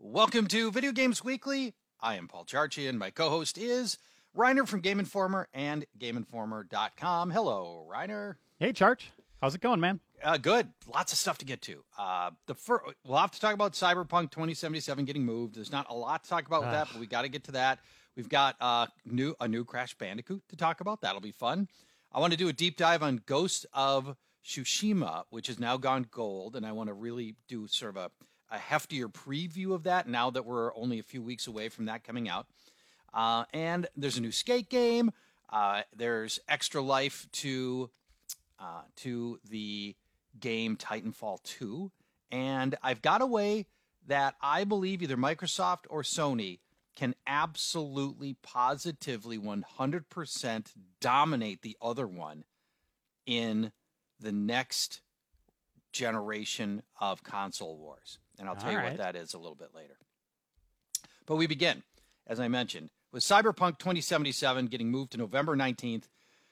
Welcome to Video Games Weekly. I am Paul Charchi, and my co-host is Reiner from Game Informer and GameInformer.com. Hello, Reiner. Hey, Charch. How's it going, man? Good. Lots of stuff to get to. We'll have to talk about Cyberpunk 2077 getting moved. There's not a lot to talk about with that, but we got to get to that. We've got a new Crash Bandicoot to talk about. That'll be fun. I want to do a deep dive on Ghost of Tsushima, which has now gone gold, and I want to really do sort of a heftier preview of that now that we're only a few weeks away from that coming out. And there's a new skate game. There's extra life to the game Titanfall 2. And I've got a way that I believe either Microsoft or Sony can absolutely, positively, 100% dominate the other one in the next generation of console wars. And I'll tell you what that is a little bit later. But we begin, as I mentioned, with Cyberpunk 2077 getting moved to November 19th.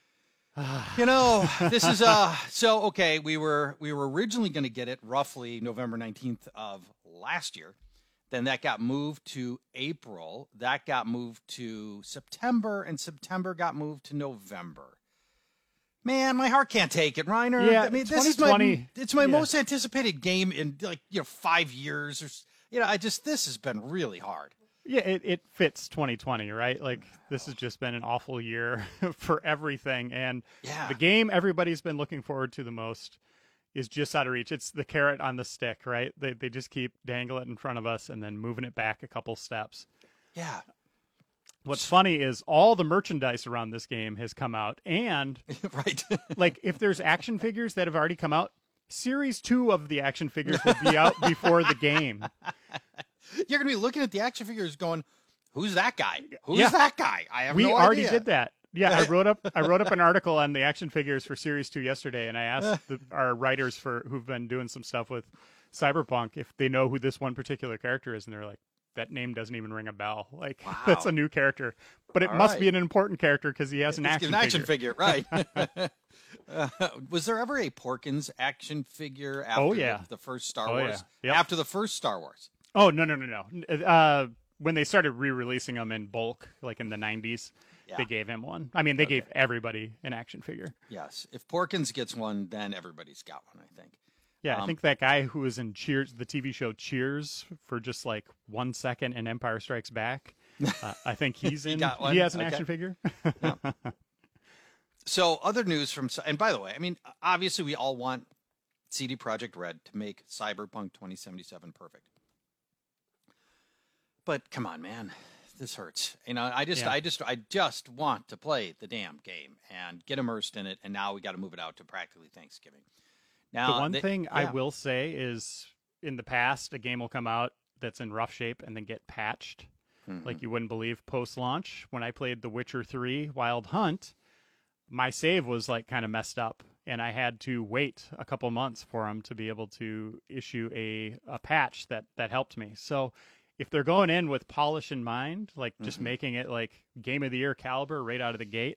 This is we were originally going to get it roughly November 19th of last year. Then that got moved to April. That got moved to September, and September got moved to November. Man, my heart can't take it, Reiner. Yeah, I mean, this is my most anticipated game in 5 years, or this has been really hard. Yeah, it fits 2020, right? Like, this has just been an awful year for everything, and the game everybody's been looking forward to the most is just out of reach. It's the carrot on the stick, right? They just keep dangling it in front of us and then moving it back a couple steps. Yeah. What's funny is all the merchandise around this game has come out, and right. Like, if there's action figures that have already come out, Series 2 of the action figures will be out before the game. You're going to be looking at the action figures going, who's that guy? Who's that guy? I have no idea. We already did that. Yeah, I wrote up an article on the action figures for Series 2 yesterday, and I asked our writers who've been doing some stuff with Cyberpunk if they know who this one particular character is, and they're like, that name doesn't even ring a bell. Like, wow. That's a new character. But it must be an important character because he has an action figure. Right. Was there ever a Porkins action figure after the first Star Wars? Yeah. Yep. After the first Star Wars? Oh, no. When they started re-releasing them in bulk, like in the 90s, they gave him one. I mean, they gave everybody an action figure. Yes. If Porkins gets one, then everybody's got one, I think. Yeah, I think that guy who was in Cheers, the TV show Cheers, for just like 1 second in Empire Strikes Back, I think he's in. He has an action figure. Yeah. So other news and by the way, I mean, obviously we all want CD Projekt Red to make Cyberpunk 2077 perfect. But come on, man, this hurts. I just want to play the damn game and get immersed in it, and now we got to move it out to practically Thanksgiving. Now, the one thing I will say is, in the past, a game will come out that's in rough shape and then get patched, like you wouldn't believe post-launch. When I played The Witcher 3 Wild Hunt, my save was like kind of messed up, and I had to wait a couple months for them to be able to issue a patch that helped me. So if they're going in with polish in mind, like just making it like Game of the Year caliber right out of the gate,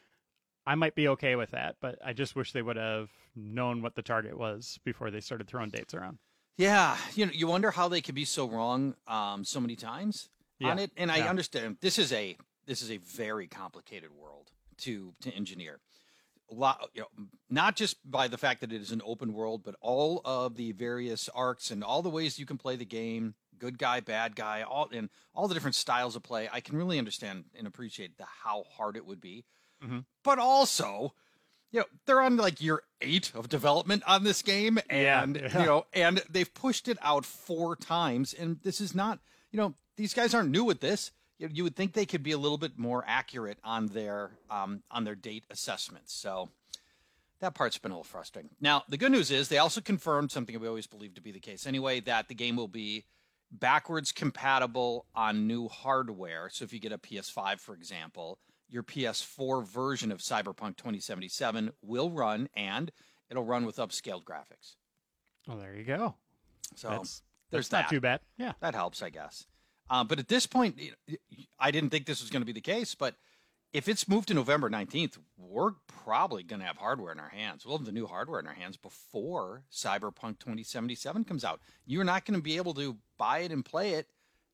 I might be okay with that, but I just wish they would have known what the target was before they started throwing dates around. Yeah, you wonder how they could be so wrong so many times on it. And I understand this is a very complicated world to engineer. A lot, not just by the fact that it is an open world, but all of the various arcs and all the ways you can play the game, good guy, bad guy, all the different styles of play. I can really understand and appreciate how hard it would be. But also, they're on like year 8 of development on this game, and and they've pushed it out 4 times. And this is not, these guys aren't new at this. You would think they could be a little bit more accurate on their date assessments. So that part's been a little frustrating. Now, the good news is they also confirmed something we always believed to be the case anyway, that the game will be backwards compatible on new hardware. So if you get a PS5, for example, your PS4 version of Cyberpunk 2077 will run, and it'll run with upscaled graphics. Well, there you go. So that's not too bad. Yeah, that helps, I guess. But at this point, I didn't think this was going to be the case. But if it's moved to November 19th, we're probably going to have hardware in our hands. We'll have the new hardware in our hands before Cyberpunk 2077 comes out. You're not going to be able to buy it and play it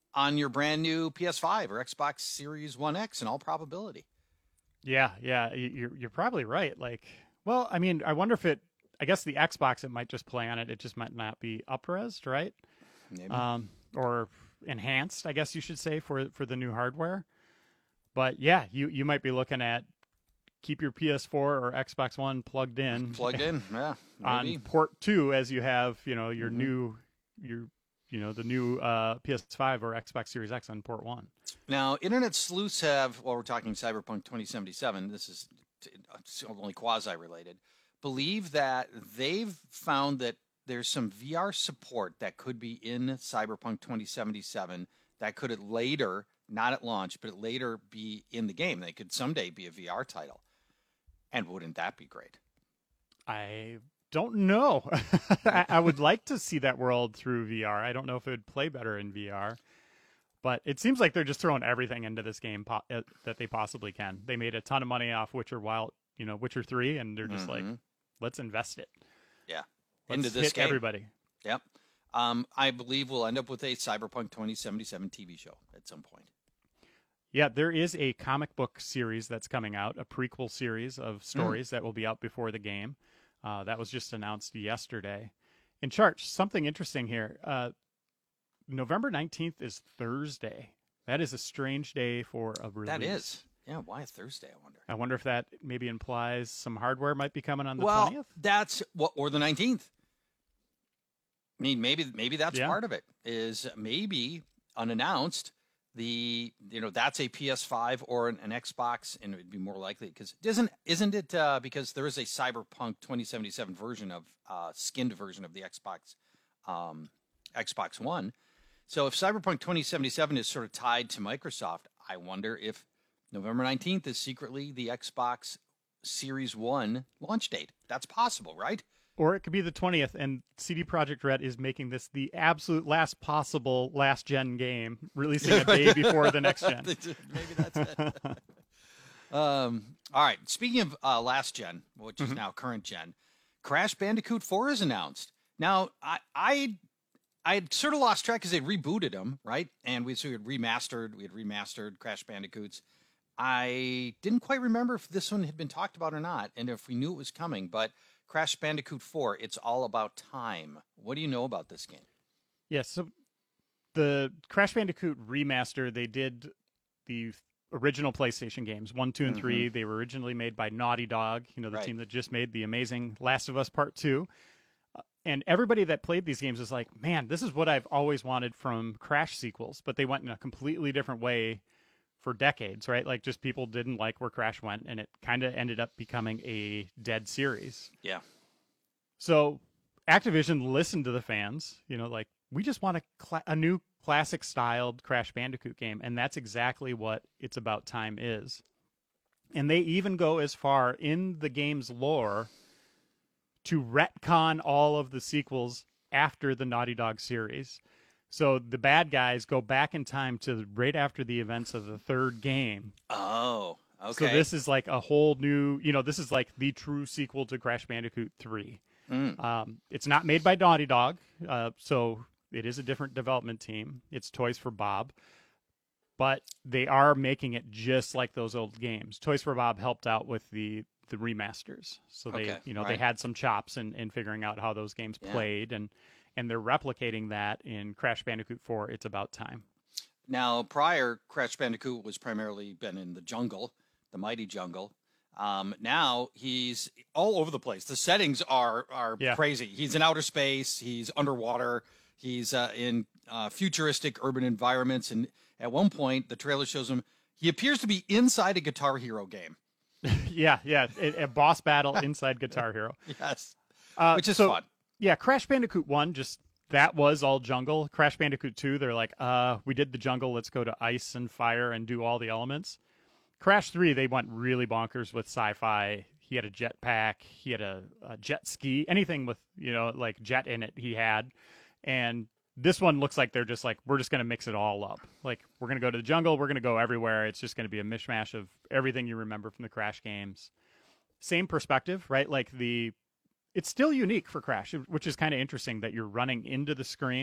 on your brand new PS5 or Xbox Series One X in all probability. Yeah, you're probably right. Like, well, I mean, I wonder if I guess the Xbox, it might just play on it. It just might not be up-resed, right? Maybe. Or enhanced, I guess you should say, for the new hardware. But yeah, you might be looking at keep your PS4 or Xbox One plugged in, yeah, on port 2 as you have, your new the new PS5 or Xbox Series X on port 1. Now, internet sleuths have, we're talking Cyberpunk 2077. This is only quasi-related. Believe that they've found that there's some VR support that could be in Cyberpunk 2077 that could later, not at launch, but later be in the game. They could someday be a VR title. And wouldn't that be great? I don't know. I would like to see that world through VR. I don't know if it would play better in VR. But it seems like they're just throwing everything into this game that they possibly can. They made a ton of money off Witcher 3, and they're just like, let's invest it. Yeah. Let's into this hit game. Everybody. Yep. I believe we'll end up with a Cyberpunk 2077 TV show at some point. Yeah, there is a comic book series that's coming out, a prequel series of stories that will be out before the game. That was just announced yesterday. In Charge, something interesting here. November 19th is Thursday. That is a strange day for a release. That is. Yeah, why Thursday, I wonder? I wonder if that maybe implies some hardware might be coming on the 20th? Well, that's or the 19th. I mean, maybe that's part of it, is maybe unannounced. That's a PS5 or an Xbox, and it would be more likely because isn't it because there is a Cyberpunk 2077 version of skinned version of the Xbox One. So if Cyberpunk 2077 is sort of tied to Microsoft, I wonder if November 19th is secretly the Xbox Series One launch date. That's possible, right? Or it could be the 20th, and CD Projekt Red is making this the absolute last possible last-gen game, releasing a day before the next gen. Maybe that's it. All right. Speaking of last gen, which is now current gen, Crash Bandicoot 4 is announced. Now, I had sort of lost track because they rebooted them, right? And we had remastered Crash Bandicoots. I didn't quite remember if this one had been talked about or not, and if we knew it was coming, but Crash Bandicoot 4, it's all about time. What do you know about this game? Yeah, so the Crash Bandicoot remaster, they did the original PlayStation games, 1, 2, and 3. They were originally made by Naughty Dog, the team that just made the amazing Last of Us Part 2. And everybody that played these games is like, man, this is what I've always wanted from Crash sequels, but they went in a completely different way for decades, right? Like, just people didn't like where Crash went, and it kind of ended up becoming a dead series. Yeah. So Activision listened to the fans, like, we just want a new classic-styled Crash Bandicoot game, and that's exactly what It's About Time is. And they even go as far in the game's lore to retcon all of the sequels after the Naughty Dog series. So the bad guys go back in time to right after the events of the third game. Oh, okay. So this is like a whole new, this is like the true sequel to Crash Bandicoot 3. It's not made by Naughty Dog, so it is a different development team. It's Toys for Bob. But they are making it just like those old games. Toys for Bob helped out with the remasters. So they, they had some chops in figuring out how those games played, and they're replicating that in Crash Bandicoot 4, It's About Time. Now, prior, Crash Bandicoot was primarily been in the jungle, the mighty jungle. Now he's all over the place. The settings are crazy. He's in outer space. He's underwater. He's in futuristic urban environments. And at one point, the trailer shows him, he appears to be inside a Guitar Hero game. Yeah. A boss battle inside Guitar Hero. Yes. Which is fun. Yeah, Crash Bandicoot 1, that was all jungle. Crash Bandicoot 2, they're like, we did the jungle, let's go to ice and fire and do all the elements. Crash 3, they went really bonkers with sci-fi. He had a jetpack, he had a jet ski, anything with, like jet in it he had. And this one looks like they're just like, we're just going to mix it all up. Like, we're going to go to the jungle, we're going to go everywhere. It's just going to be a mishmash of everything you remember from the Crash games. Same perspective, right? Like it's still unique for Crash, which is kind of interesting that you're running into the screen.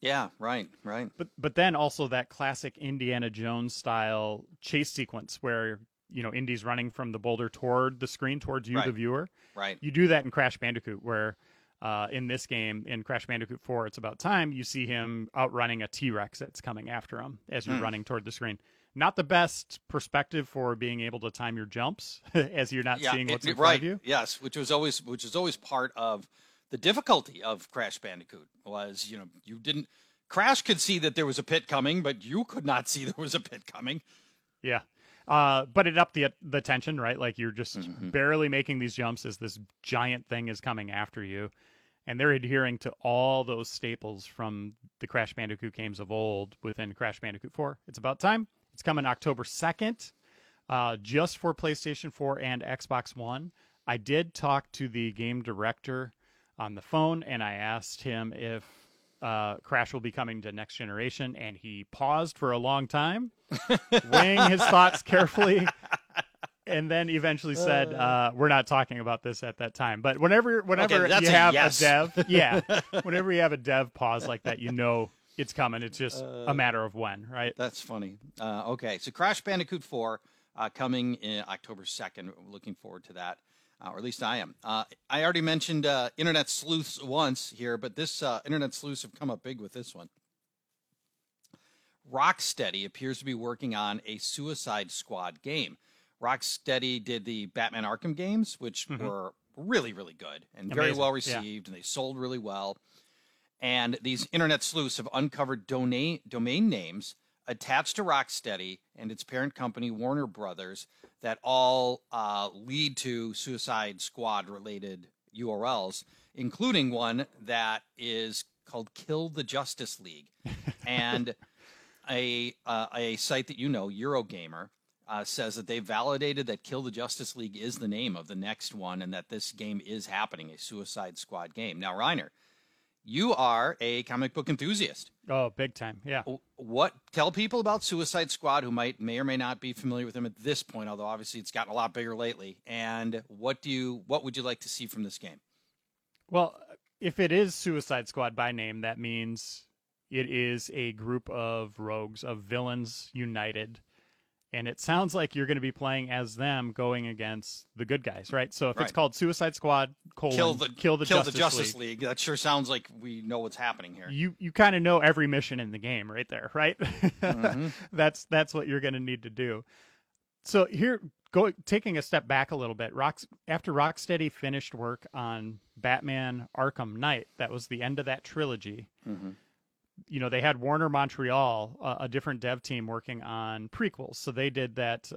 Yeah, right. But then also that classic Indiana Jones style chase sequence where Indy's running from the boulder toward the screen towards you, right. the viewer. Right. You do that in Crash Bandicoot, where in this game, in Crash Bandicoot 4, It's About Time, you see him outrunning a T-Rex that's coming after him as you're running toward the screen. Not the best perspective for being able to time your jumps as you're not seeing what's in front of you. Yes, which is always part of the difficulty of Crash Bandicoot was, you didn't. Crash could see that there was a pit coming, but you could not see there was a pit coming. Yeah. But it upped the tension, right? Like you're just barely making these jumps as this giant thing is coming after you. And they're adhering to all those staples from the Crash Bandicoot games of old within Crash Bandicoot 4. It's About Time. It's coming October 2nd, just for PlayStation 4 and Xbox One. I did talk to the game director on the phone, and I asked him if Crash will be coming to Next Generation, and he paused for a long time, weighing his thoughts carefully, and then eventually said, "We're not talking about this at that time." But whenever okay, you have a dev, whenever you have a dev pause like that, it's coming. It's just a matter of when, right? That's funny. Okay, so Crash Bandicoot 4 coming in October 2nd. Looking forward to that. Or at least I am. I already mentioned Internet Sleuths once here, but this Internet Sleuths have come up big with this one. Rocksteady appears to be working on a Suicide Squad game. Rocksteady did the Batman Arkham games, which were really, really good and very well received, and they sold really well. And these Internet Sleuths have uncovered domain names attached to Rocksteady and its parent company, Warner Brothers, that all lead to Suicide Squad-related URLs, including one that is called Kill the Justice League. And a site that Eurogamer, says that they validated that Kill the Justice League is the name of the next one and that this game is happening, a Suicide Squad game. Now, Reiner, you are a comic book enthusiast. Oh, big time, yeah. Tell people about Suicide Squad who may or may not be familiar with them at this point, although obviously it's gotten a lot bigger lately. And what would you like to see from this game? Well, if it is Suicide Squad by name, that means it is a group of rogues, of villains united. And it sounds like you're going to be playing as them going against the good guys, right? So if it's called Suicide Squad, Kill the Justice League, that sure sounds like we know what's happening here. You kind of know every mission in the game right there, right? That's what you're going to need to do. So here, taking a step back a little bit, after Rocksteady finished work on Batman Arkham Knight, that was the end of that trilogy. They had Warner Montreal, a different dev team, working on prequels. So they did that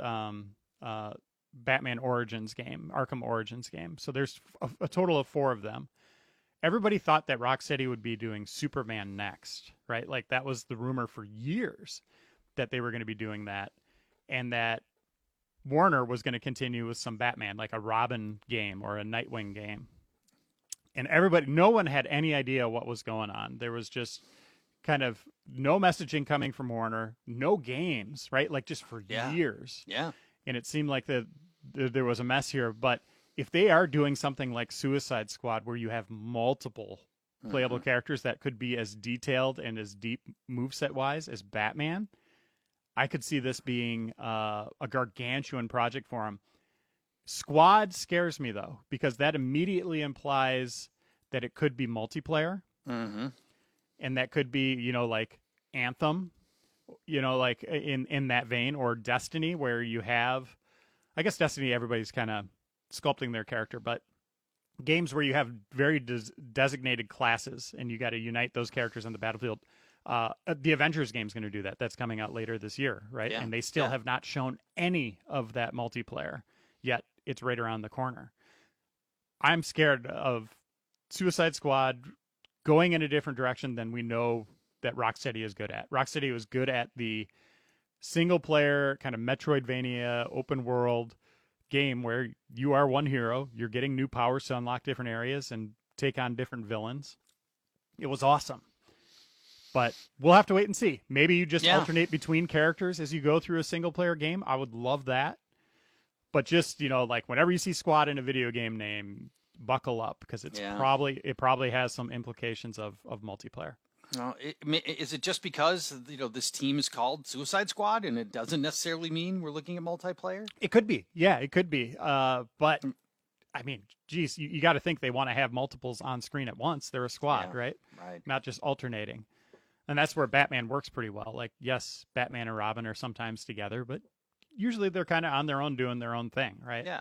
Batman Origins game, Arkham Origins game. So there's a total of 4 of them. Everybody thought that Rocksteady would be doing Superman next, right? Like that was the rumor for years that they were going to be doing that, and that Warner was going to continue with some Batman, like a Robin game or a Nightwing game. And no one had any idea what was going on. There was just kind of no messaging coming from Warner, no games, right? Like just for years. Yeah. And it seemed like there was a mess here. But if they are doing something like Suicide Squad, where you have multiple playable characters that could be as detailed and as deep moveset wise as Batman, I could see this being a gargantuan project for him. Squad scares me though, because that immediately implies that it could be multiplayer. And that could be, like Anthem, like in that vein, or Destiny, where you have, I guess Destiny, everybody's kind of sculpting their character, but games where you have very designated classes and you got to unite those characters on the battlefield. The Avengers game's going to do that. That's coming out later this year, right? Yeah. And they still have not shown any of that multiplayer, yet it's right around the corner. I'm scared of Suicide Squad going in a different direction than we know that Rocksteady is good at. Rocksteady was good at the single-player kind of Metroidvania open world game where you are one hero, you're getting new powers to unlock different areas and take on different villains. It was awesome. But we'll have to wait and see. Maybe you just alternate between characters as you go through a single-player game. I would love that. But just, like whenever you see Squad in a video game name, buckle up, because it probably has some implications of multiplayer. Is it just because this team is called Suicide Squad and it doesn't necessarily mean we're looking at multiplayer? It could be, yeah, it could be. But I mean, geez, you got to think they want to have multiples on screen at once. They're a squad, right? Right. Not just alternating, and that's where Batman works pretty well. Like, yes, Batman and Robin are sometimes together, but usually they're kind of on their own doing their own thing, right? Yeah.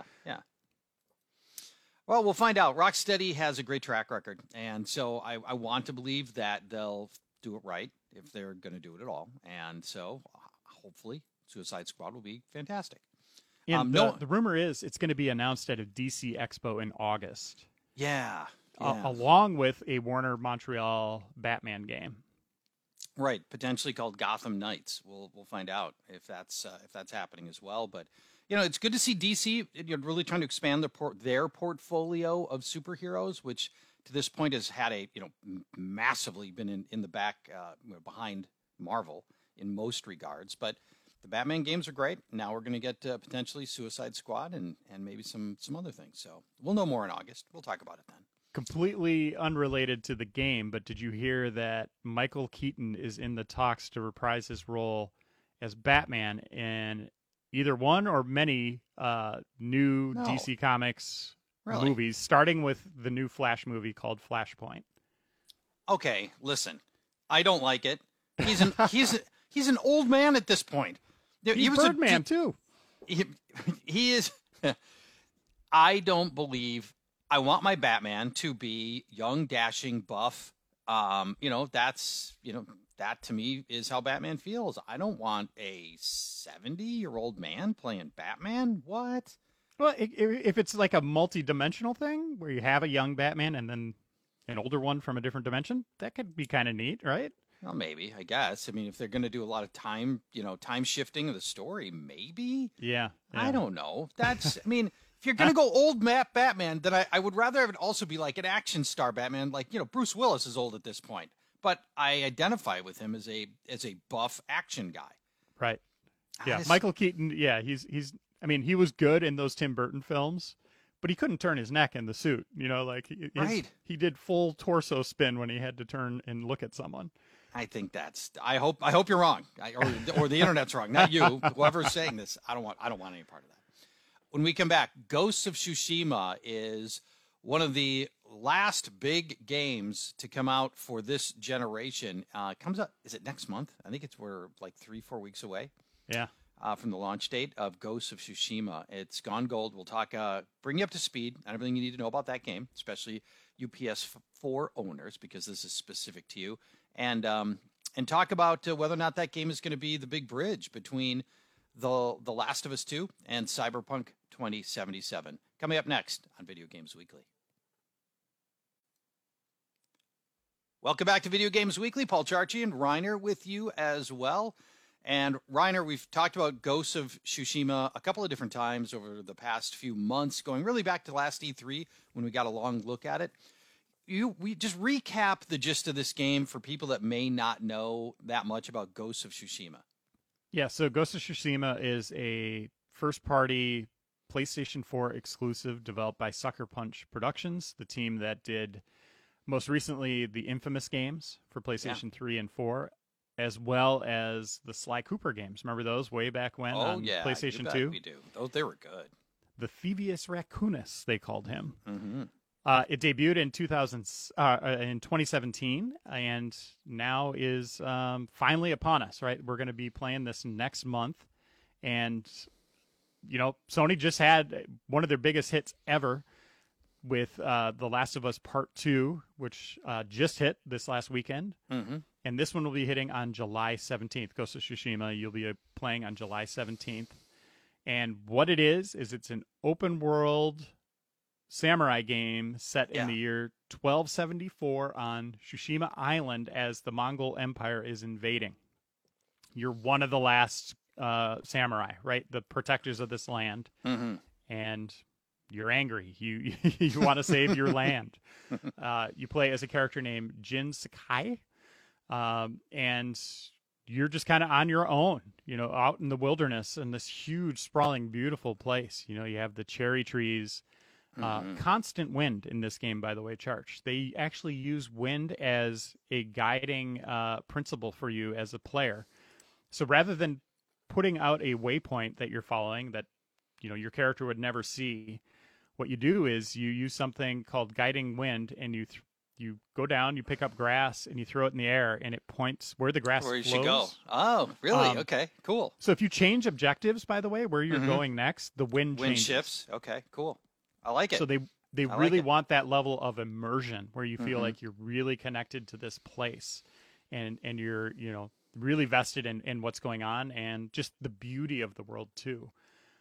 Well, we'll find out. Rocksteady has a great track record, and so I want to believe that they'll do it right if they're going to do it at all. And so hopefully Suicide Squad will be fantastic. And the rumor is it's going to be announced at a DC Expo in August. Yeah. Along with a Warner Montreal Batman game. Right, potentially called Gotham Knights. We'll find out if that's happening as well. But it's good to see DC really trying to expand their portfolio of superheroes, which to this point has had massively been in the back behind Marvel in most regards. But the Batman games are great. Now we're going to get potentially Suicide Squad and maybe some other things. So we'll know more in August. We'll talk about it then. Completely unrelated to the game, but did you hear that Michael Keaton is in the talks to reprise his role as Batman in either one or many new DC Comics movies, starting with the new Flash movie called Flashpoint? Okay, listen, I don't like it. He's an old man at this point. He was Birdman too. He is. I don't believe. I want my Batman to be young, dashing, buff. That to me is how Batman feels. I don't want a 70-year-old man playing Batman. What? Well, if it's like a multi-dimensional thing where you have a young Batman and then an older one from a different dimension, that could be kind of neat, right? Well, maybe, I guess. I mean, if they're going to do a lot of time shifting of the story, maybe. Yeah. I don't know. That's, I mean, if you're going to go old Batman, then I would rather have it also be like an action star Batman. Like, Bruce Willis is old at this point, but I identify with him as a buff action guy. Right. Yeah. Michael Keaton. Yeah. He was good in those Tim Burton films, but he couldn't turn his neck in the suit. He did full torso spin when he had to turn and look at someone. I think I hope you're wrong, or the internet's wrong, not you. Whoever's saying this, I don't want any part of that. When we come back, Ghosts of Tsushima is one of the last big games to come out for this generation. Comes out, is it next month? I think we're like 3-4 weeks away. Yeah. From the launch date of Ghosts of Tsushima. It's gone gold. We'll talk, bring you up to speed on everything you need to know about that game, especially UPS4 owners, because this is specific to you, and talk about whether or not that game is going to be the big bridge between the Last of Us 2 and Cyberpunk 2077. Coming up next on Video Games Weekly. Welcome back to Video Games Weekly. Paul Charchi and Reiner with you as well. And Reiner, we've talked about Ghosts of Tsushima a couple of different times over the past few months, going really back to last E3 when we got a long look at it. We just recap the gist of this game for people that may not know that much about Ghosts of Tsushima. Yeah, so Ghosts of Tsushima is a first-party PlayStation 4 exclusive developed by Sucker Punch Productions, the team that did most recently the Infamous games for PlayStation 3 and 4, as well as the Sly Cooper games. Remember those way back when on PlayStation 2? We do. They were good. The Thievius Raccoonus, they called him. Mm-hmm. It debuted in 2017, and now is finally upon us. Right, we're going to be playing this next month, and Sony just had one of their biggest hits ever with The Last of Us Part 2, which just hit this last weekend. Mm-hmm. And this one will be hitting on July 17th. Ghost of Tsushima, you'll be playing on July 17th. And what it is it's an open world samurai game set in the year 1274 on Tsushima Island as the Mongol Empire is invading. You're one of the last samurai, right? The protectors of this land. Mm-hmm. And you're angry. You want to save your land. You play as a character named Jin Sakai. And you're just kind of on your own, out in the wilderness in this huge, sprawling, beautiful place. You have the cherry trees Constant wind in this game, by the way, Charge. They actually use wind as a guiding principle for you as a player. So rather than putting out a waypoint that you're following that your character would never see, what you do is you use something called guiding wind, and you go down, you pick up grass, and you throw it in the air, and it points where the grass where you flows. should go. Oh, really? Okay, cool. So if you change objectives, by the way, where you're going next, the wind changes. Shifts. Okay, cool. I like it. So they really want that level of immersion where you feel like you're really connected to this place, and you're really vested in what's going on, and just the beauty of the world too.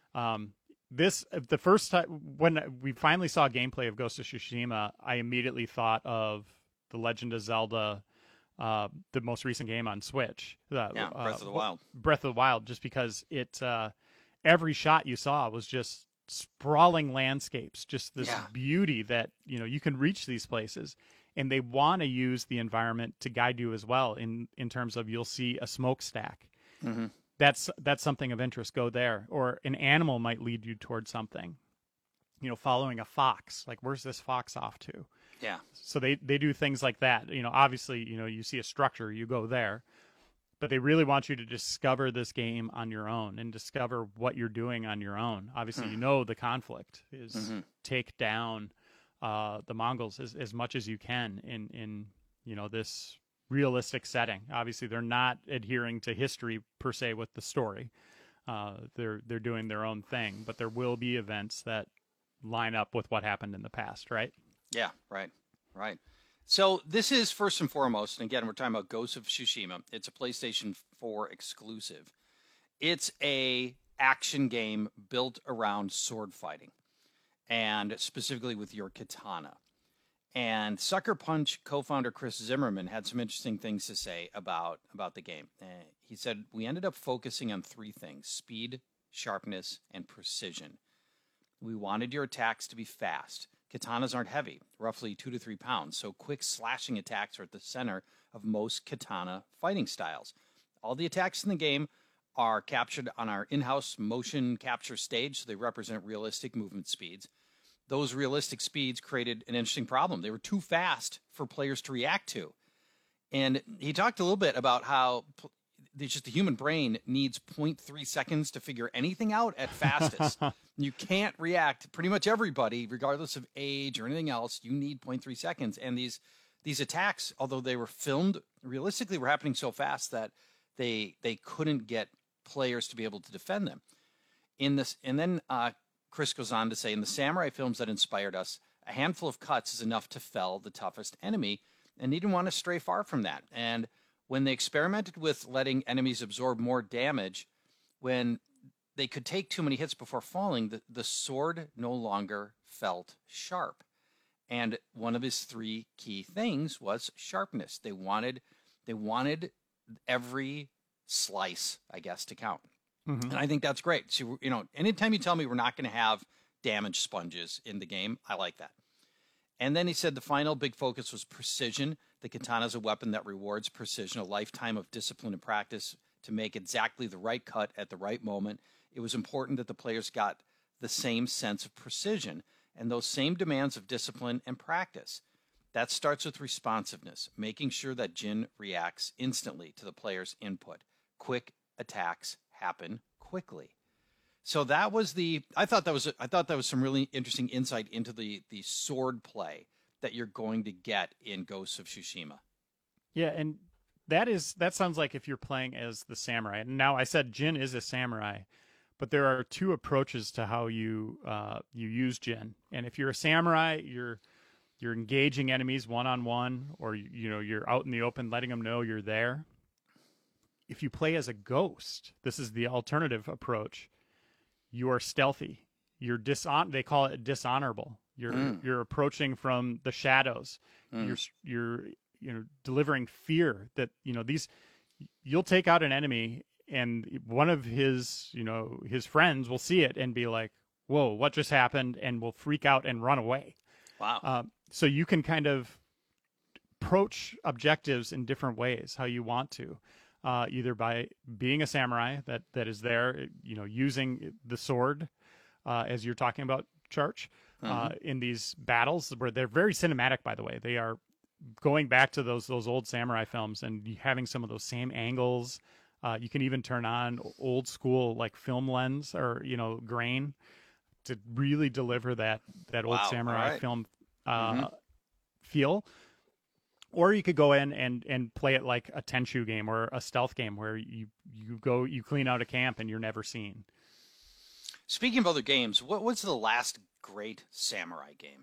The first time when we finally saw gameplay of Ghost of Tsushima, I immediately thought of The Legend of Zelda, the most recent game on Switch. Breath of the Wild. Breath of the Wild, just because it every shot you saw was just sprawling landscapes, just this beauty that you can reach these places, and they want to use the environment to guide you as well. In terms of, you'll see a smokestack. Mm-hmm. That's something of interest. Go there. Or an animal might lead you towards something. Following a fox. Like, where's this fox off to? Yeah. So they do things like that. Obviously, you see a structure, you go there. But they really want you to discover this game on your own and discover what you're doing on your own. Obviously, the conflict is take down the Mongols as much as you can in this realistic setting. Obviously, they're not adhering to history per se with the story. They're doing their own thing, but there will be events that line up with what happened in the past, right? Yeah, right. So this is, first and foremost, and again, we're talking about Ghost of Tsushima. It's a PlayStation 4 exclusive. It's a action game built around sword fighting, and specifically with your katana. And Sucker Punch co-founder Chris Zimmerman had some interesting things to say about the game. He said, "We ended up focusing on three things: speed, sharpness, and precision. We wanted your attacks to be fast. Katanas aren't heavy, roughly 2 to 3 pounds, so quick slashing attacks are at the center of most katana fighting styles. All the attacks in the game are captured on our in-house motion capture stage, so they represent realistic movement speeds. Those realistic speeds created an interesting problem. They were too fast for players to react to." And he talked a little bit about how the human brain needs 0.3 seconds to figure anything out at fastest. You can't react. Pretty much everybody, regardless of age or anything else, you need 0.3 seconds. And these attacks, although they were filmed realistically, were happening so fast that they couldn't get players to be able to defend them. And then Chris goes on to say, "In the samurai films that inspired us, a handful of cuts is enough to fell the toughest enemy, and he didn't want to stray far from that. And when they experimented with letting enemies absorb more damage, when they could take too many hits before falling, the sword no longer felt sharp. And one of his three key things was sharpness. They wanted every slice, I guess, to count." Mm-hmm. And I think that's great. So, anytime you tell me we're not going to have damage sponges in the game, I like that. And then he said the final big focus was precision. The katana is a weapon that rewards precision, a lifetime of discipline and practice to make exactly the right cut at the right moment. It was important that the players got the same sense of precision and those same demands of discipline and practice. That starts with responsiveness, making sure that Jin reacts instantly to the player's input. Quick attacks happen quickly. So that was I thought that was some really interesting insight into the sword play that you're going to get in Ghosts of Tsushima. Yeah, and that sounds like if you're playing as the samurai. And now I said Jin is a samurai, but there are two approaches to how you use Jin. And if you're a samurai, you're engaging enemies one-on-one, or you're out in the open letting them know you're there. If you play as a ghost, this is the alternative approach. You are stealthy. You're they call it dishonorable. You're approaching from the shadows. You're delivering fear that you'll take out an enemy, and one of his friends will see it and be like, "Whoa, what just happened?" and will freak out and run away. Wow. So you can kind of approach objectives in different ways, how you want to. Either by being a samurai that is there, using the sword, as you're talking about, Charch, in these battles where they're very cinematic, by the way. They are going back to those old samurai films and having some of those same angles. You can even turn on old school like film lens or grain to really deliver that old samurai film feel. Or you could go in and play it like a Tenchu game or a stealth game where you clean out a camp and you're never seen. Speaking of other games, what's the last great samurai game?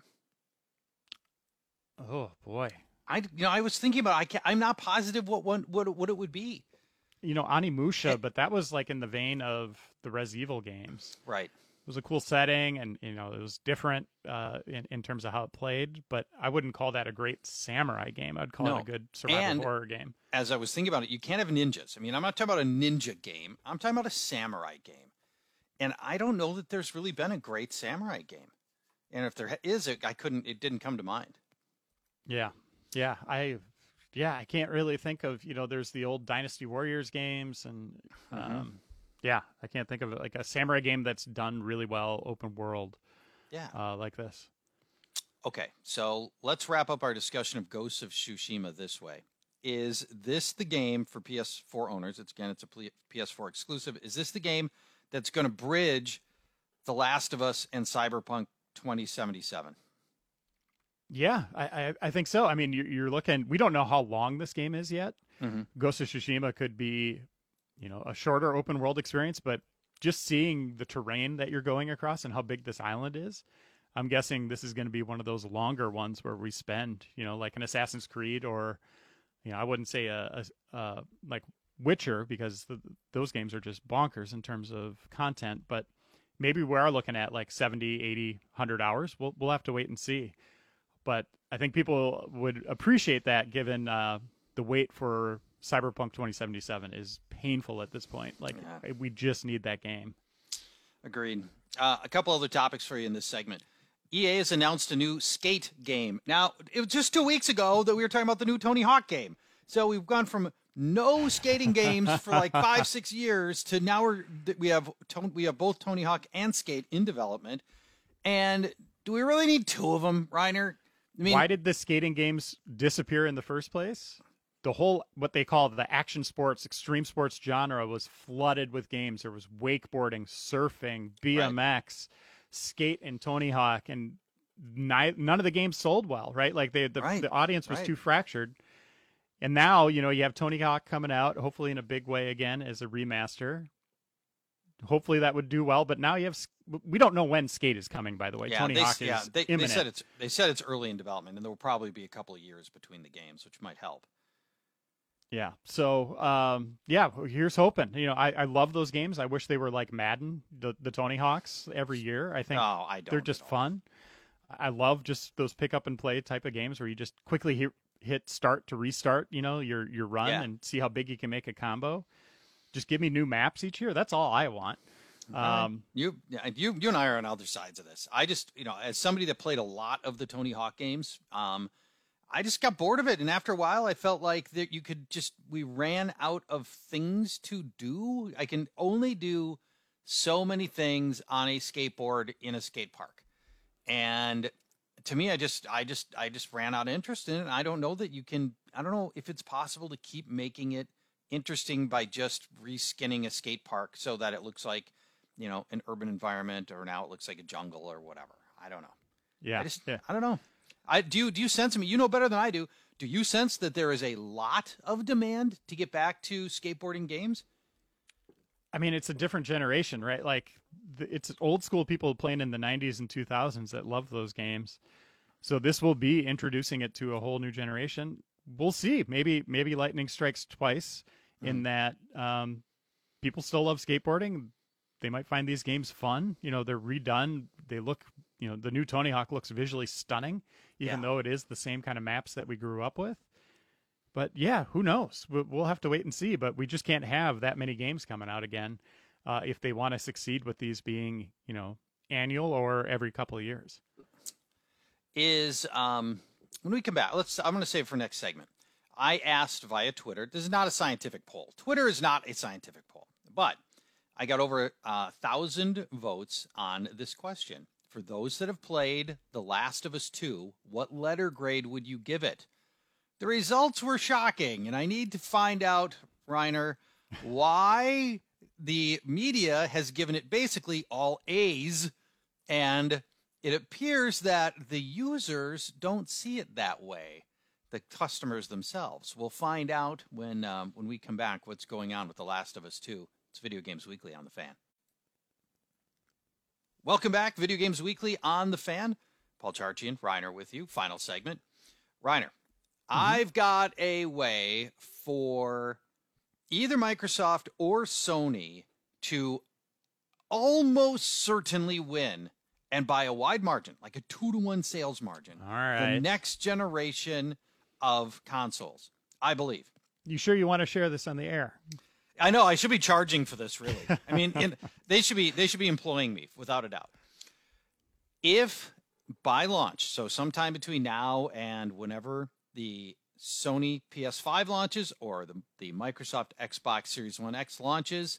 Oh boy, I was thinking about I'm not positive what it would be. Onimusha, but that was like in the vein of the Res Evil games. Right. It was a cool setting, and it was different in terms of how it played. But I wouldn't call that a great samurai game. I'd call it a good survival horror game. As I was thinking about it, you can't have ninjas. I mean, I'm not talking about a ninja game. I'm talking about a samurai game, and I don't know that there's really been a great samurai game. And if there is, it didn't come to mind. Yeah, I can't really think of. There's the old Dynasty Warriors games, and yeah, I can't think of it like a samurai game that's done really well, open world. Yeah, like this. Okay, so let's wrap up our discussion of Ghosts of Tsushima this way. Is this the game for PS4 owners? It's a PS4 exclusive. Is this the game that's going to bridge The Last of Us and Cyberpunk 2077? Yeah, I think so. I mean, you're looking. We don't know how long this game is yet. Ghost of Tsushima could be, a shorter open world experience, but just seeing the terrain that you're going across and how big this island is, I'm guessing this is going to be one of those longer ones where we spend, like an Assassin's Creed or, I wouldn't say a like Witcher because those games are just bonkers in terms of content, but maybe we are looking at like 70, 80, 100 hours. We'll have to wait and see. But I think people would appreciate that given the wait for Cyberpunk 2077 is painful at this point. Like, we just need that game. Agreed. A couple other topics for you in this segment. EA has announced a new Skate game. Now, it was just 2 weeks ago that we were talking about the new Tony Hawk game. So we've gone from no skating games for like 5-6 years to now we have both Tony Hawk and Skate in development. And do we really need two of them, Reiner? I mean, why did the skating games disappear in the first place? The whole, what they call the action sports, extreme sports genre was flooded with games. There was wakeboarding, surfing, BMX, Skate, and Tony Hawk, and none of the games sold well, right? Like the audience was too fractured. And now, you have Tony Hawk coming out, hopefully in a big way again as a remaster. Hopefully that would do well, but now we don't know when Skate is coming, by the way. Tony Hawk is imminent. They said it's early in development, and there will probably be a couple of years between the games, which might help. Yeah. So, here's hoping. I love those games. I wish they were like Madden, the Tony Hawks every year. I think they're just fun. I love just those pick up and play type of games where you just quickly hit start to restart, your run and see how big you can make a combo. Just give me new maps each year. That's all I want. You and I are on other sides of this. I just, as somebody that played a lot of the Tony Hawk games, I just got bored of it. And after a while, I felt like that we ran out of things to do. I can only do so many things on a skateboard in a skate park. And to me, I just ran out of interest in it. I don't know I don't know if it's possible to keep making it interesting by just reskinning a skate park so that it looks like, an urban environment, or now it looks like a jungle or whatever. I don't know. Yeah. I don't know. Do you sense, you know better than I do. Do you sense that there is a lot of demand to get back to skateboarding games? I mean, it's a different generation, right? Like it's old school people playing in the 90s and 2000s that love those games. So this will be introducing it to a whole new generation. We'll see. Maybe lightning strikes twice in that people still love skateboarding. They might find these games fun. They're redone. They look, the new Tony Hawk looks visually stunning, even though it is the same kind of maps that we grew up with. But yeah, who knows? We'll have to wait and see. But we just can't have that many games coming out again if they want to succeed with these being, annual or every couple of years. When we come back, I'm going to save for next segment. I asked via Twitter. This is not a scientific poll. Twitter is not a scientific poll, but I got over 1,000 votes on this question for those that have played The Last of Us 2, what letter grade would you give it? The results were shocking, and I need to find out, Reiner, why the media has given it basically all A's, and it appears that the users don't see it that way, the customers themselves. We'll find out when we come back what's going on with The Last of Us 2. It's Video Games Weekly on The Fan. Welcome back, Video Games Weekly on The Fan. Paul Charchian, Reiner with you. Final segment. Reiner, I've got a way for either Microsoft or Sony to almost certainly win, and by a wide margin, like a 2-to-1 sales margin, all right, the next generation of consoles, I believe. You sure you want to share this on the air? I know I should be charging for this, really. I mean, they should be employing me without a doubt. If by launch, so sometime between now and whenever the Sony PS5 launches or the Microsoft Xbox Series One X launches,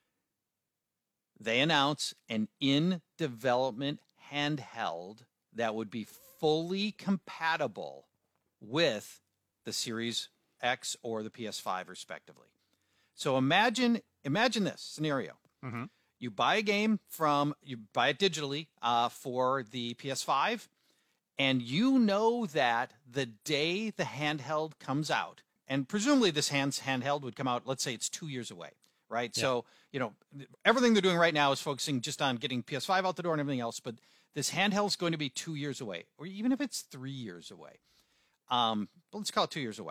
they announce an in-development handheld that would be fully compatible with the Series X or the PS5, respectively. So imagine this scenario. Mm-hmm. You buy a game you buy it digitally for the PS5, and you know that the day the handheld comes out, and presumably this handheld would come out, let's say it's 2 years away, right? Yeah. So, everything they're doing right now is focusing just on getting PS5 out the door and everything else, but this handheld is going to be 2 years away, or even if it's 3 years away. But let's call it 2 years away.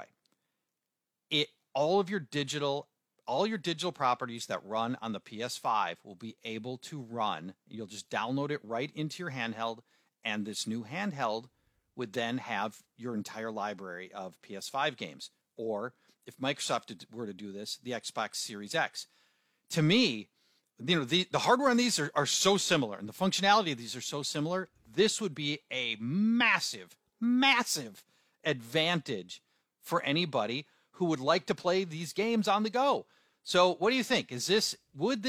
All your digital properties that run on the PS5 will be able to run. You'll just download it right into your handheld, and this new handheld would then have your entire library of PS5 games. Or if Microsoft were to do this, the Xbox Series X. To me, the hardware on these are so similar, and the functionality of these are so similar. This would be a massive, massive advantage for anybody who would like to play these games on the go. So what do you think? Would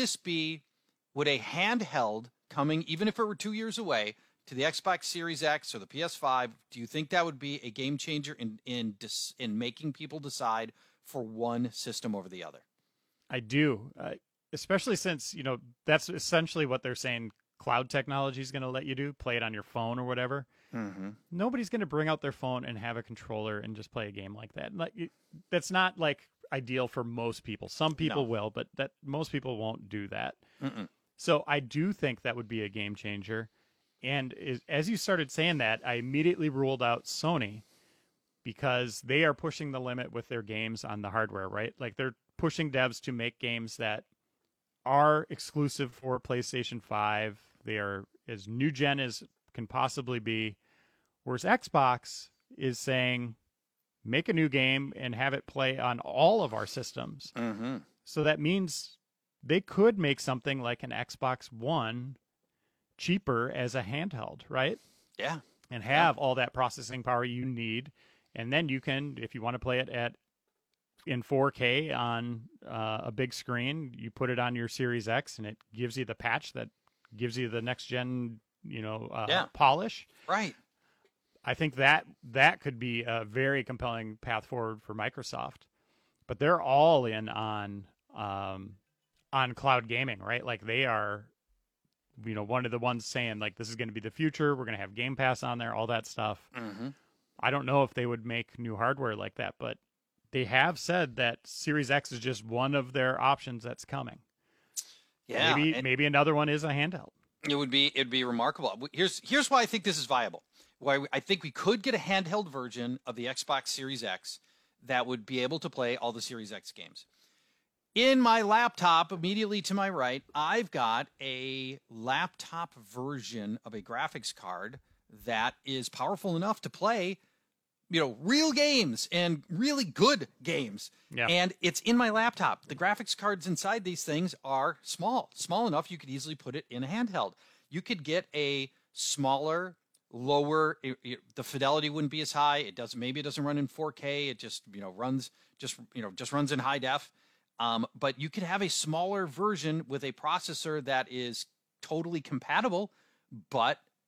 a handheld coming, even if it were 2 years away, to the Xbox Series X or the PS5, do you think that would be a game changer in making people decide for one system over the other? I do, especially since, that's essentially what they're saying cloud technology is going to let you do, play it on your phone or whatever. Mm-hmm. Nobody's going to bring out their phone and have a controller and just play a game like that. That's not like ideal for most people. Some people will, but most people won't do that. Mm-mm. So I do think that would be a game changer. And as you started saying that, I immediately ruled out Sony because they are pushing the limit with their games on the hardware, right? Like they're pushing devs to make games that are exclusive for PlayStation 5. They are as new gen as can possibly be. Whereas Xbox is saying, make a new game and have it play on all of our systems. Mm-hmm. So that means they could make something like an Xbox One cheaper as a handheld, right? Yeah. And have all that processing power you need. And then you can, if you want to play it in 4K on a big screen, you put it on your Series X and it gives you the patch that gives you the next gen, polish. Right. I think that could be a very compelling path forward for Microsoft, but they're all in on cloud gaming, right? Like they are, one of the ones saying like this is going to be the future. We're going to have Game Pass on there, all that stuff. Mm-hmm. I don't know if they would make new hardware like that, but they have said that Series X is just one of their options that's coming. Yeah, maybe another one is a handheld. It'd be remarkable. Here's why I think this is viable. Why I think we could get a handheld version of the Xbox Series X that would be able to play all the Series X games. In my laptop, immediately to my right, I've got a laptop version of a graphics card that is powerful enough to play, real games and really good games. Yeah. And it's in my laptop. The graphics cards inside these things are small enough you could easily put it in a handheld. You could get a smaller, lower, the fidelity wouldn't be as high. Maybe it doesn't run in 4K. It just, runs in high def. But you could have a smaller version with a processor that is totally compatible, but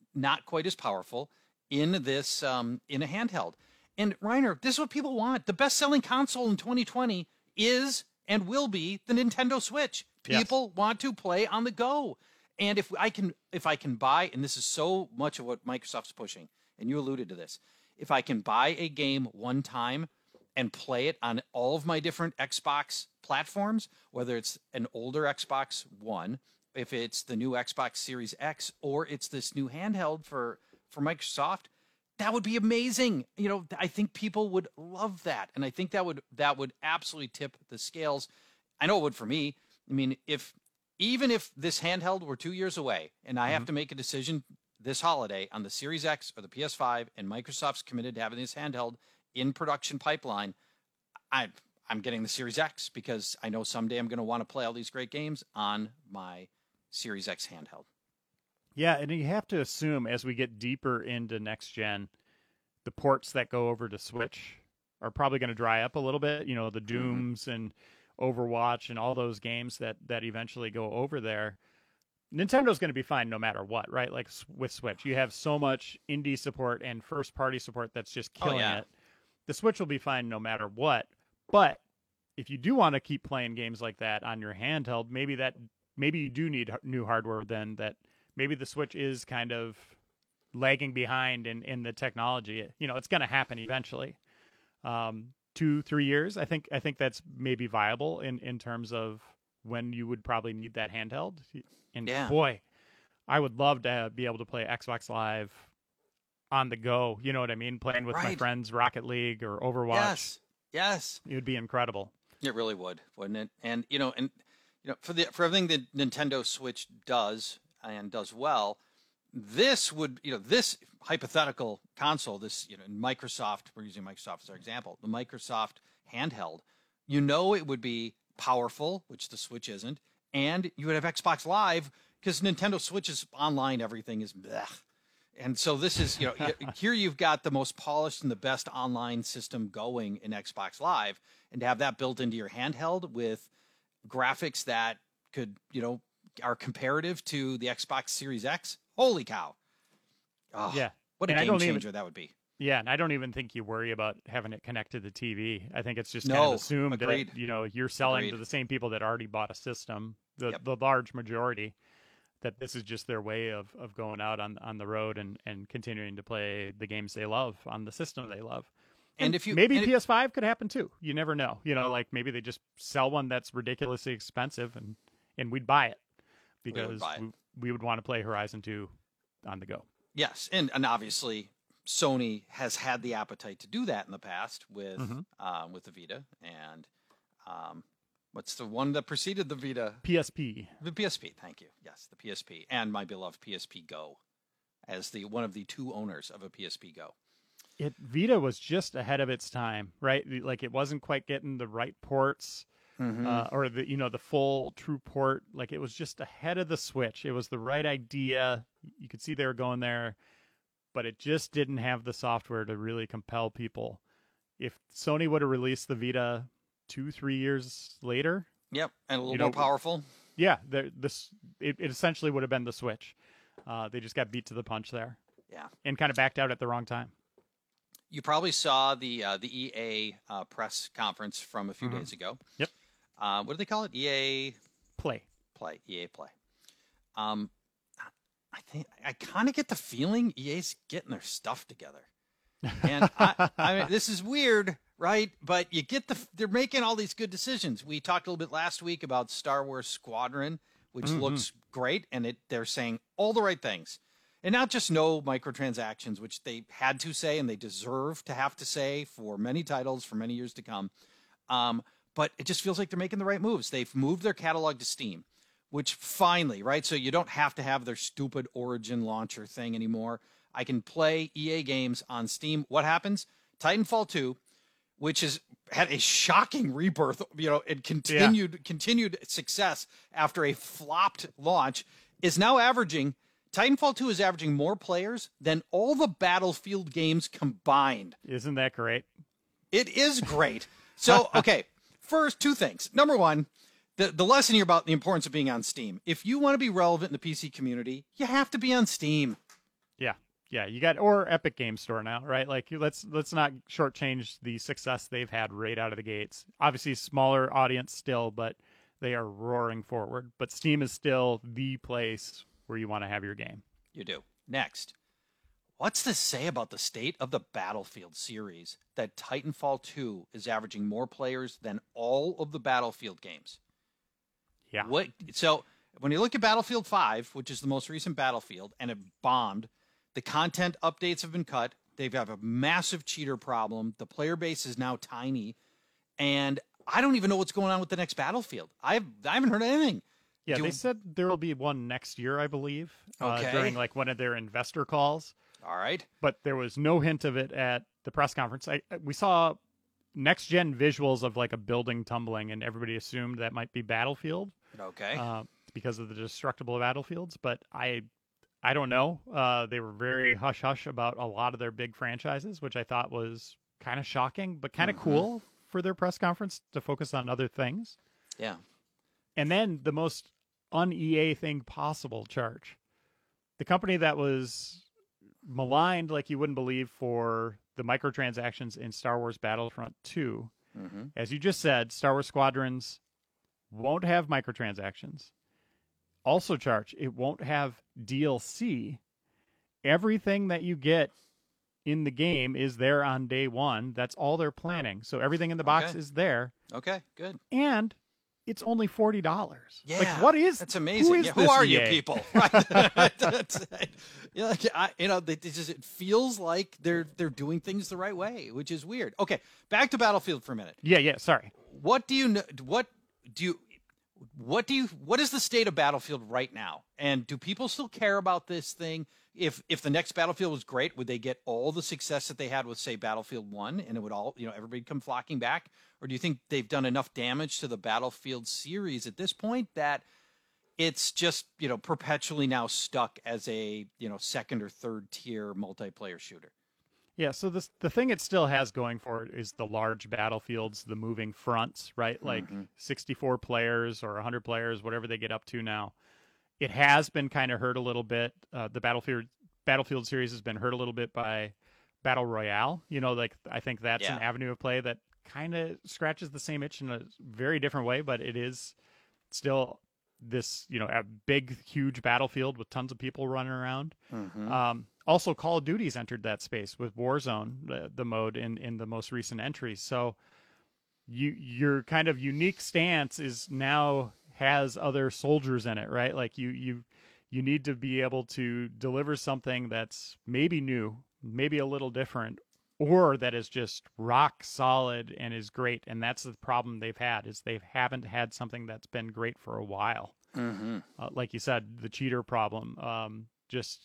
not quite as powerful in this in a handheld. And Reiner, this is what people want. The best-selling console in 2020 is and will be the Nintendo Switch. People want to play on the go. And if I can buy, and this is so much of what Microsoft's pushing, and you alluded to this, if I can buy a game one time and play it on all of my different Xbox platforms, whether it's an older Xbox One, if it's the new Xbox Series X, or it's this new handheld for Microsoft, that would be amazing. You know, I think people would love that, and I think that would absolutely tip the scales. I know it would for me. I mean, even if this handheld were 2 years away, and I have to make a decision this holiday on the Series X or the PS5, and Microsoft's committed to having this handheld in production pipeline, I'm getting the Series X because I know someday I'm going to want to play all these great games on my Series X handheld. Yeah, and you have to assume as we get deeper into next gen, the ports that go over to Switch are probably going to dry up a little bit. You know, the Dooms and Overwatch and all those games that eventually go over there. Nintendo's going to be fine no matter what, right? Like with Switch, you have so much indie support and first-party support that's just killing it. The Switch will be fine no matter what. But if you do want to keep playing games like that on your handheld, maybe you do need new hardware then that maybe the Switch is kind of lagging behind in the technology. You know, it's going to happen eventually. 2-3 years, I think that's maybe viable in terms of when you would probably need that handheld. And boy, I would love to be able to play Xbox Live on the go. You know what I mean? Playing with my friends, Rocket League or Overwatch. Yes. It would be incredible. It really would, wouldn't it? And for everything that Nintendo Switch does and does well, this would, this hypothetical console, this, Microsoft, we're using Microsoft as our example, the Microsoft handheld, it would be powerful, which the Switch isn't, and you would have Xbox Live because Nintendo Switch's online everything is blech. And so this is, here you've got the most polished and the best online system going in Xbox Live, and to have that built into your handheld with graphics that could, are comparative to the Xbox Series X. Holy cow. Oh, yeah. What a game changer that would be. Yeah, and I don't even think you worry about having it connected to TV. I think it's just kind of assumed agreed. that, you're selling to the same people that already bought a system, the large majority, that this is just their way of going out on the road and continuing to play the games they love on the system they love. And if PS5 could happen too. You never know. Like maybe they just sell one that's ridiculously expensive and we'd buy it because we would want to play Horizon 2 on the go. Yes, and obviously Sony has had the appetite to do that in the past with the Vita and what's the one that preceded the Vita? PSP. The PSP, thank you. Yes, the PSP and my beloved PSP Go as one of the two owners of a PSP Go. Vita was just ahead of its time, right? Like it wasn't quite getting the right ports or the full true port. Like it was just ahead of the Switch. It was the right idea. You could see they were going there, but it just didn't have the software to really compel people. If Sony would have released the Vita 2-3 years later. Yep, and a little more powerful. Yeah, it essentially would have been the Switch. They just got beat to the punch there. Yeah, and kind of backed out at the wrong time. You probably saw the EA press conference from a few days ago. Yep. What do they call it? EA Play. EA Play. I think I kind of get the feeling EA's getting their stuff together. And I mean, this is weird, right? But you get they're making all these good decisions. We talked a little bit last week about Star Wars Squadron, which looks great, and they're saying all the right things. And not just no microtransactions, which they had to say and they deserve to have to say for many titles for many years to come. But it just feels like they're making the right moves. They've moved their catalog to Steam, which finally, right? So you don't have to have their stupid Origin launcher thing anymore. I can play EA games on Steam. What happens? Titanfall 2, which has had a shocking rebirth, and continued success after a flopped launch, is now averaging. Titanfall 2 is averaging more players than all the Battlefield games combined. Isn't that great? It is great. So, okay, first, two things. Number one, the lesson here about the importance of being on Steam. If you want to be relevant in the PC community, you have to be on Steam. Yeah. Yeah, you got or Epic Game Store now, right? Like let's not shortchange the success they've had right out of the gates. Obviously, smaller audience still, but they are roaring forward. But Steam is still the place where you want to have your game. You do. Next, what's this say about the state of the Battlefield series that Titanfall 2 is averaging more players than all of the Battlefield games? Yeah. So when you look at Battlefield 5, which is the most recent Battlefield, and it bombed, the content updates have been cut. They have a massive cheater problem. The player base is now tiny. And I don't even know what's going on with the next Battlefield. I haven't heard anything. Yeah, they said there will be one next year, I believe, during like one of their investor calls. All right. But there was no hint of it at the press conference. We saw next-gen visuals of like a building tumbling, and everybody assumed that might be Battlefield. Okay. Because of the destructible battlefields. But I don't know. They were very hush-hush about a lot of their big franchises, which I thought was kind of shocking, but kind of cool for their press conference to focus on other things. Yeah. And then the most un-EA thing possible, Charge. The company that was maligned like you wouldn't believe for the microtransactions in Star Wars Battlefront 2. As you just said, Star Wars Squadrons won't have microtransactions. Also, Charge, it won't have DLC. Everything that you get in the game is there on day one. That's all they're planning. So everything in the box is there. Okay, good. And it's only $40. Yeah, like what is that's amazing? Who are you people? Right. It feels like they're doing things the right way, which is weird. Okay, back to Battlefield for a minute. Yeah. Sorry. What is the state of Battlefield right now? And do people still care about this thing? If the next Battlefield was great, would they get all the success that they had with, say, Battlefield 1, and it would all, everybody come flocking back? Or do you think they've done enough damage to the Battlefield series at this point that it's just, perpetually now stuck as a, second or third tier multiplayer shooter? Yeah, so the thing it still has going for it is the large battlefields, the moving fronts, right? Like 64 players or 100 players, whatever they get up to now. It has been kind of hurt a little bit. The Battlefield series has been hurt a little bit by Battle Royale. I think that's an avenue of play that kind of scratches the same itch in a very different way, but it is still this, a big, huge battlefield with tons of people running around. Also, Call of Duty's entered that space with Warzone, the mode in the most recent entries. So your kind of unique stance is now has other soldiers in it, right? Like you need to be able to deliver something that's maybe new, maybe a little different, or that is just rock solid and is great. And that's the problem they've had, is they haven't had something that's been great for a while. Like you said, the cheater problem, just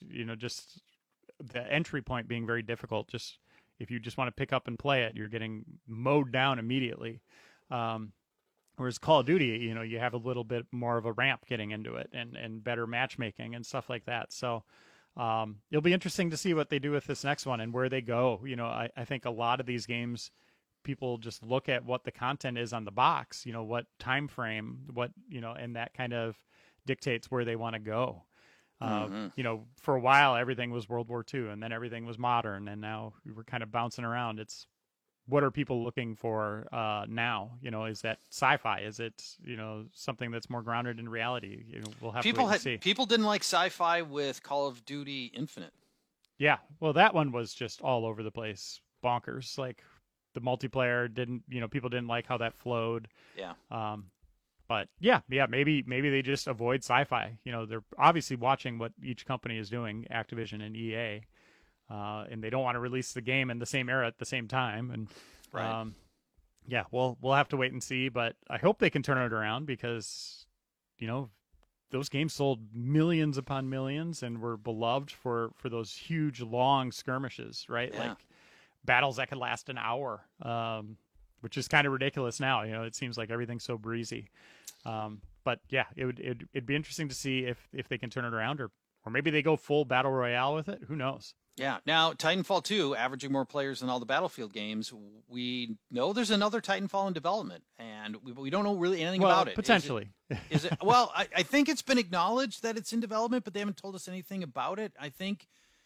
the entry point being very difficult. Just if you just want to pick up and play it, you're getting mowed down immediately. Whereas Call of Duty, you have a little bit more of a ramp getting into it and better matchmaking and stuff like that. So it'll be interesting to see what they do with this next one and where they go. I think a lot of these games, people just look at what the content is on the box, what time frame, and that kind of dictates where they want to go. For a while, everything was World War II, and then everything was modern, and now we're kind of bouncing around. It's what are people looking for now? Is that sci-fi? Is it something that's more grounded in reality? We'll have to wait and see. People didn't like sci-fi with Call of Duty Infinite. Yeah, well, that one was just all over the place, bonkers. Like the multiplayer didn't, people didn't like how that flowed. Yeah. But yeah, maybe they just avoid sci-fi. They're obviously watching what each company is doing, Activision and EA, and they don't want to release the game in the same era at the same time. And right. We'll have to wait and see. But I hope they can turn it around because, those games sold millions upon millions and were beloved for those huge long skirmishes, right? Yeah. Like battles that could last an hour. Which is kind of ridiculous now. It seems like everything's so breezy. But yeah, it'd be interesting to see if they can turn it around or maybe they go full battle royale with it. Who knows? Yeah. Now, Titanfall 2, averaging more players than all the Battlefield games. We know there's another Titanfall in development, and we don't know really anything about it. Potentially. Is it? Well, I think it's been acknowledged that it's in development, but they haven't told us anything about it. I think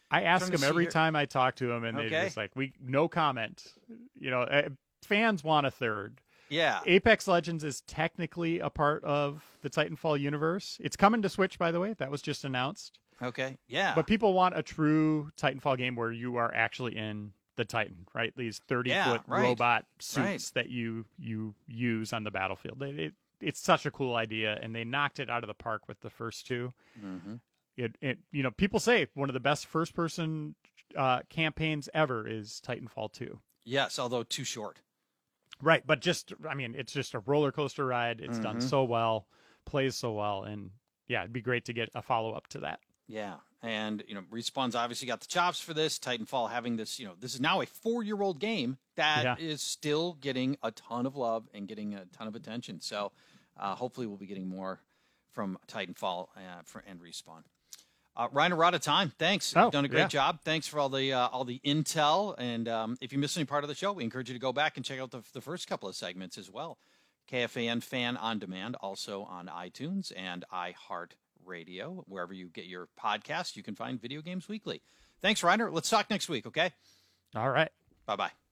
I ask them every time I talk to them, and they're just like, no comment. Fans want a third. Yeah. Apex Legends is technically a part of the Titanfall universe. It's coming to Switch, by the way. That was just announced. Okay. Yeah. But people want a true Titanfall game where you are actually in the Titan, right? These 30-foot robot suits that you use on the battlefield. It's such a cool idea, and they knocked it out of the park with the first two. Mm-hmm. People say one of the best first-person campaigns ever is Titanfall 2. Yes, although too short. Right, but it's just a roller coaster ride. It's done so well, plays so well, and yeah, it'd be great to get a follow-up to that. Yeah, and Respawn's obviously got the chops for this. Titanfall having this, this is now a 4-year-old game that is still getting a ton of love and getting a ton of attention. So hopefully we'll be getting more from Titanfall and Respawn. Reiner, we're out of time. Thanks. You've done a great job. Thanks for all the intel. And if you missed any part of the show, we encourage you to go back and check out the first couple of segments as well. KFAN Fan on Demand, also on iTunes and iHeartRadio. Wherever you get your podcasts, you can find Video Games Weekly. Thanks, Reiner. Let's talk next week, okay? All right. Bye-bye.